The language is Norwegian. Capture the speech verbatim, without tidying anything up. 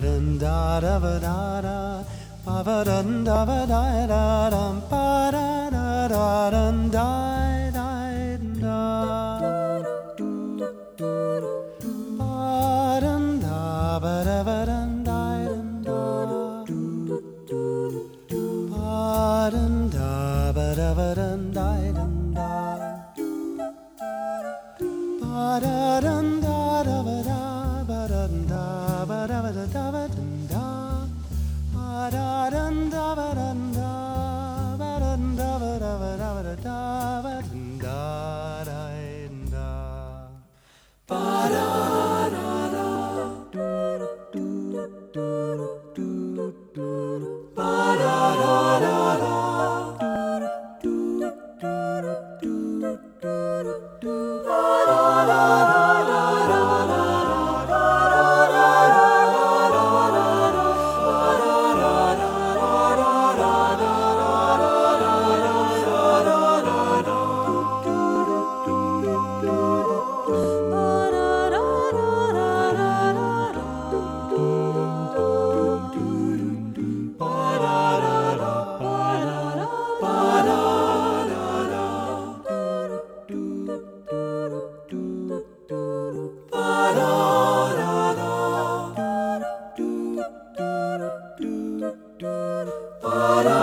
dun da da ba da da, ba ba dun da ba da da dum, ba da da da dun da da da. Ba dun da ba da ba dun da dun da. Ba dun da ba da ba dun da dun da. Ba da dun da da ba da ba dun da ba da ba da da ba dun da. Ba da dun da ba dun da ba dun da ba da ba da ba da da ba dun da da da. Ba da da da do do do do do. Ba da da da da do do do do do. Ba da da da da da da da da Ba-da